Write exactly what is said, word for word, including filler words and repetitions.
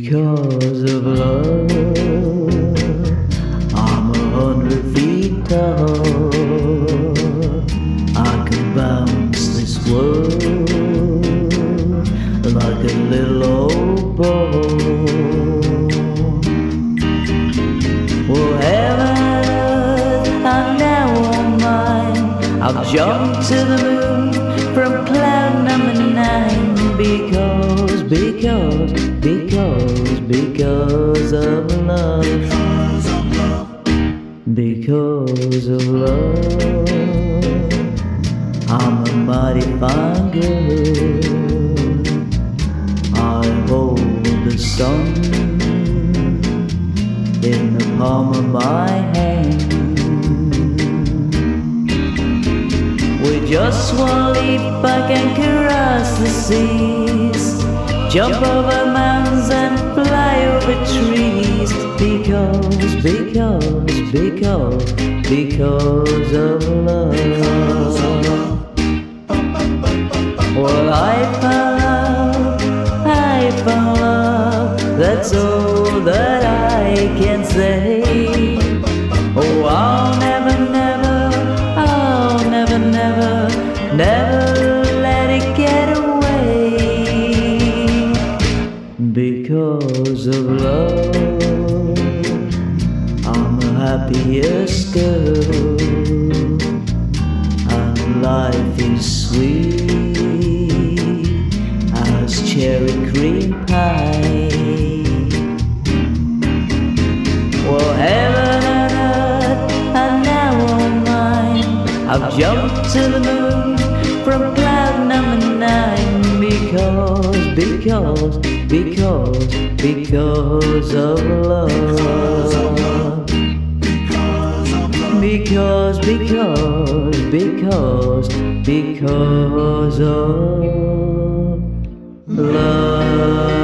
Because of love, I'm a hundred feet tall. I can bounce this world like a little old ball. Well, heaven, I'm now on mine. I've jumped to the moon from cloud number nine. Because, because, because, because of love. Because of love, I'm a mighty fine girl. I hold the sun in the palm of my hand. With just one leap I can cross the seas, jump over mountains and fly over trees. Because, because, because, because of love. Well, I found love, I found love, that's all that I can say. Oh, I'll never, never, I'll never, never, never let it get away. Because of love, I'm the happiest girl, and life is sweet as cherry cream pie. Well, heaven and earth are now on mine. I've jumped to the moon from cloud number nine. Because, because, because, because of love. Because, because, because, because of love.